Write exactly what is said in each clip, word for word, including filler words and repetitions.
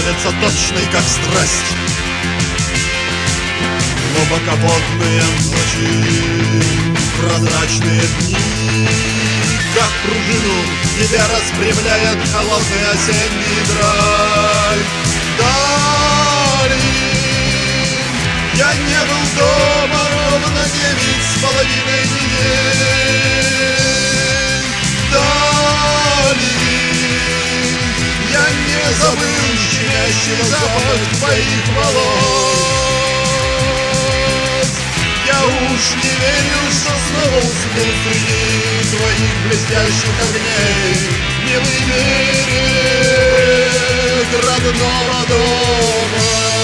становится точной, как страсть. Глубоководные ночи, прозрачные дни, как пружину тебя распрямляет холодный осенний драйв. Вдали я не был дома ровно девять с половиной недель. Вдали я не забыл щемящий запах твоих волос. Я уж не верю, что снова усну среди твоих блестящих огней. Милый берег родного дома.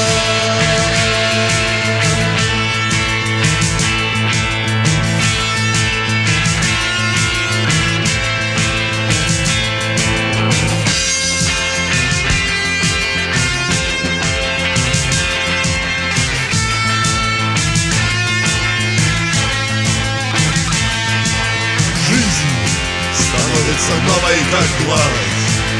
Становится новой, как глаз.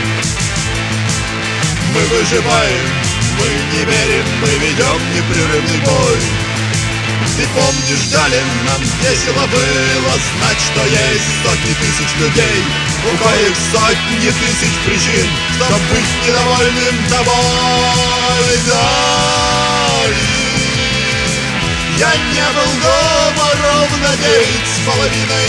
Мы выживаем, мы не верим, мы ведем непрерывный бой. Ты помнишь, дали нам весело было знать, что есть сотни тысяч людей, у коих сотни тысяч причин, чтоб быть недовольным тобой. Дали я не был дома ровно девять с половиной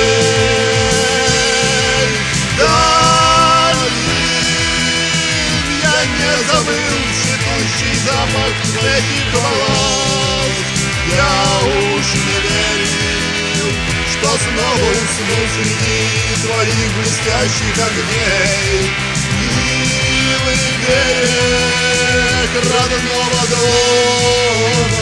недель. Дали я не забыл цветущий запах твоих волос. Я уж не верил, что снова усну среди твоих блестящих огней. Милый берег родного дома.